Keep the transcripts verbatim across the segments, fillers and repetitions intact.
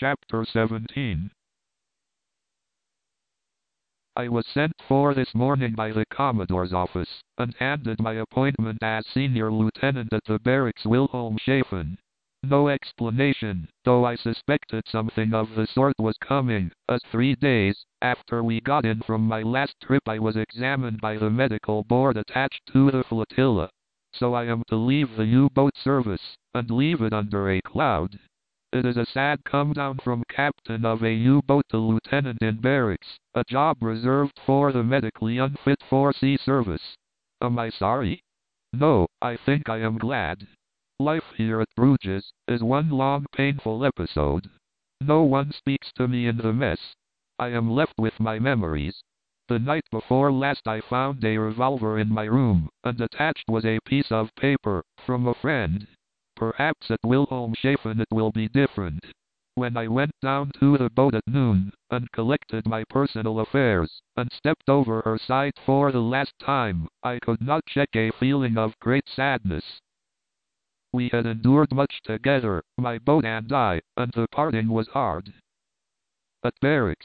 Chapter seventeen. I was sent for this morning by the Commodore's office, and handed my appointment as senior lieutenant at the barracks Wilhelmshaven. No explanation, though I suspected something of the sort was coming, as three days after we got in from my last trip I was examined by the medical board attached to the flotilla. So I am to leave the U-boat service, and leave it under a cloud. It is a sad come down from captain of a U-boat to lieutenant in barracks, a job reserved for the medically unfit for sea service. Am I sorry? No, I think I am glad. Life here at Bruges is one long painful episode. No one speaks to me in the mess. I am left with my memories. The night before last I found a revolver in my room, and attached was a piece of paper from a friend. Perhaps at Wilhelmshaven it will be different. When I went down to the boat at noon, and collected my personal affairs, and stepped over her side for the last time, I could not check a feeling of great sadness. We had endured much together, my boat and I, and the parting was hard. At barracks.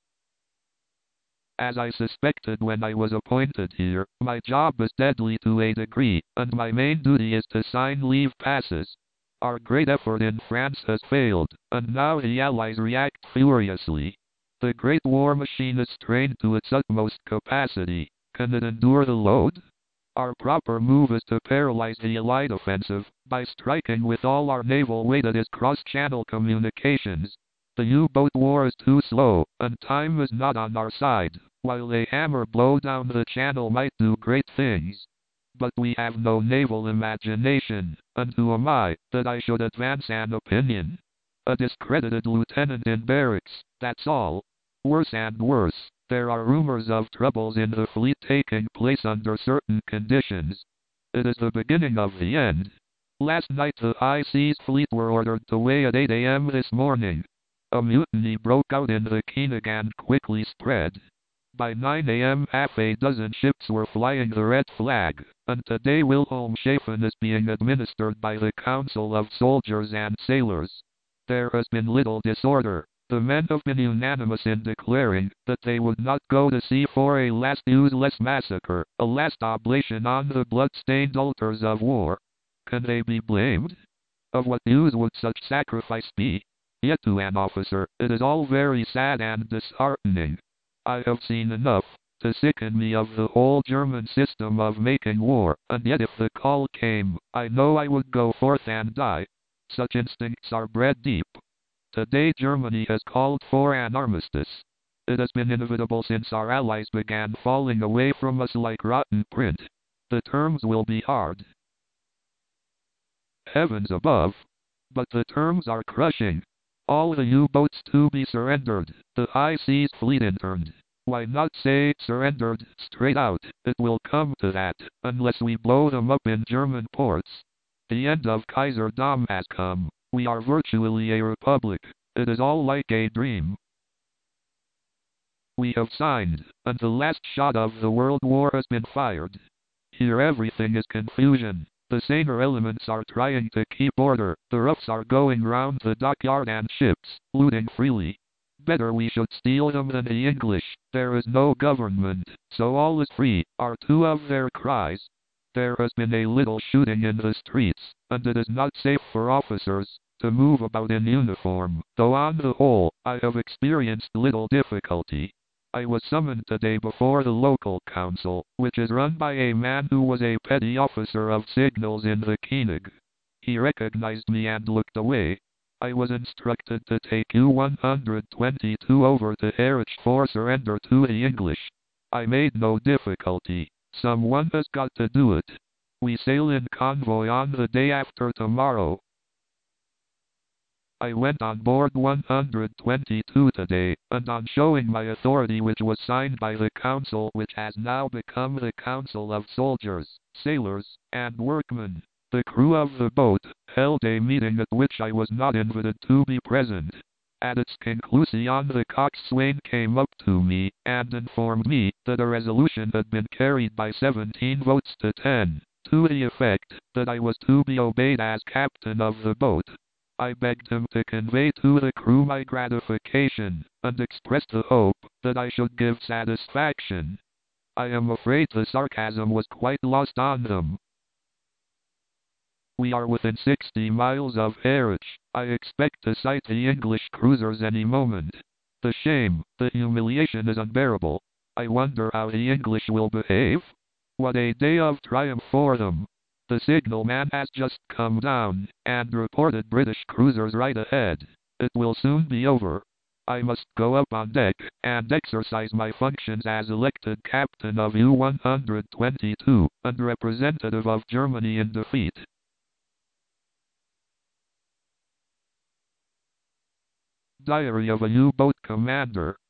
As I suspected when I was appointed here, my job is deadly to a degree, and my main duty is to sign leave passes. Our great effort in France has failed, and now the Allies react furiously. The great war machine is strained to its utmost capacity. Can it endure the load? Our proper move is to paralyze the Allied offensive, by striking with all our naval weight at its cross-channel communications. The U-boat war is too slow, and time is not on our side. While a hammer blow down the channel might do great things. But we have no naval imagination, and who am I, that I should advance an opinion? A discredited lieutenant in barracks, that's all. Worse and worse, there are rumors of troubles in the fleet taking place under certain conditions. It is the beginning of the end. Last night the high seas fleet were ordered to weigh at eight a m this morning. A mutiny broke out in the Koenig and quickly spread. By nine a m half a dozen ships were flying the red flag, and today Wilhelmshaven is being administered by the Council of Soldiers and Sailors. There has been little disorder. The men have been unanimous in declaring that they would not go to sea for a last useless massacre, a last oblation on the blood-stained altars of war. Can they be blamed? Of what use would such sacrifice be? Yet to an officer, it is all very sad and disheartening. I have seen enough to sicken me of the whole German system of making war, and yet if the call came, I know I would go forth and die. Such instincts are bred deep. Today Germany has called for an armistice. It has been inevitable since our allies began falling away from us like rotten print. The terms will be hard. Heavens above! But the terms are crushing. All the U-boats to be surrendered, the high seas fleet interned. Why not say surrendered straight out? It will come to that, unless we blow them up in German ports. The end of Kaiserdom has come. We are virtually a republic. It is all like a dream. We have signed, and the last shot of the World War has been fired. Here everything is confusion. The saner elements are trying to keep order, the roughs are going round the dockyard and ships, looting freely. Better we should steal them than the English. There is no government, so all is free, are two of their cries. There has been a little shooting in the streets, and it is not safe for officers to move about in uniform, though on the whole, I have experienced little difficulty. I was summoned today before the local council, which is run by a man who was a petty officer of signals in the Koenig. He recognized me and looked away. I was instructed to take U one twenty-two over to Harwich for surrender to the English. I made no difficulty. Someone has got to do it. We sail in convoy on the day after tomorrow. I went on board one twenty-two today, and on showing my authority which was signed by the Council which has now become the Council of Soldiers, Sailors, and Workmen, the crew of the boat held a meeting at which I was not invited to be present. At its conclusion the coxswain came up to me, and informed me that a resolution had been carried by seventeen votes to ten, to the effect that I was to be obeyed as captain of the boat. I begged him to convey to the crew my gratification, and expressed the hope that I should give satisfaction. I am afraid the sarcasm was quite lost on them. We are within sixty miles of Harwich. I expect to sight the English cruisers any moment. The shame, the humiliation is unbearable. I wonder how the English will behave. What a day of triumph for them. The signalman has just come down, and reported British cruisers right ahead. It will soon be over. I must go up on deck, and exercise my functions as elected captain of U one twenty-two, and representative of Germany in defeat. Diary of a U-boat commander.